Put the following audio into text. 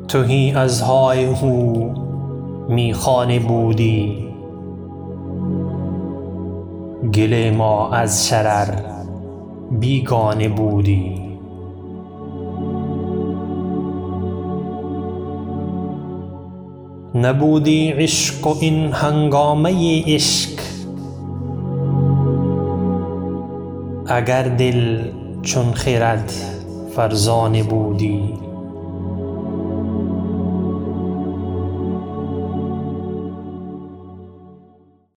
تهی از های هو میخانه بودی، گل ما از شرر بیگانه بودی. نبودی عشق و این هنگامه عشق، اگر دل چون خرد فرزانه بودی.